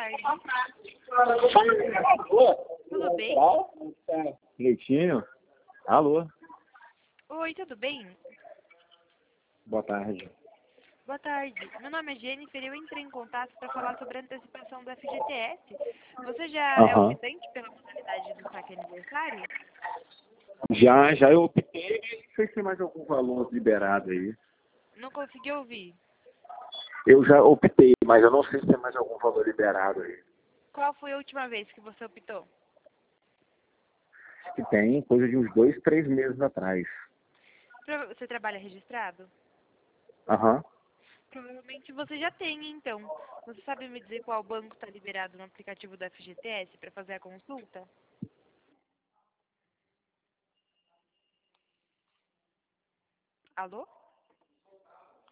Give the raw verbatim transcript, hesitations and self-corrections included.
tarde. Tudo bem? Leitinho? Alô? Oi, tudo bem? Boa tarde. Boa tarde. Meu nome é Jennifer e eu entrei em contato para falar sobre a antecipação do F G T S. Você já é Aham. optante pela modalidade do saque aniversário? Já, já eu optei, não sei se tem mais algum valor liberado aí. Não consegui ouvir. Eu já optei, mas eu não sei se tem mais algum valor liberado aí. Qual foi a última vez que você optou? Que tem coisa de uns dois, três meses atrás. Prova- Você trabalha registrado? Aham. Provavelmente você já tem, então. Você sabe me dizer qual banco está liberado no aplicativo do F G T S para fazer a consulta? Alô?